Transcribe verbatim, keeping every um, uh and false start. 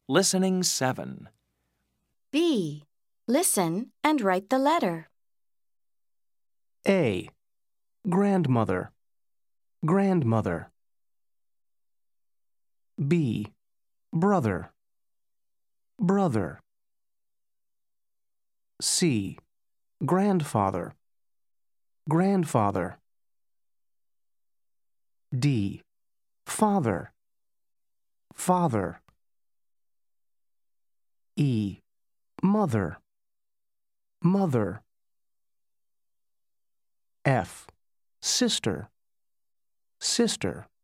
Listening seven. B. Listen and write the letter. A. Grandmother, grandmother. B. Brother, brother. C. Grandfather, grandfather. D. Father, father. E. Mother, mother. F. Sister, sister.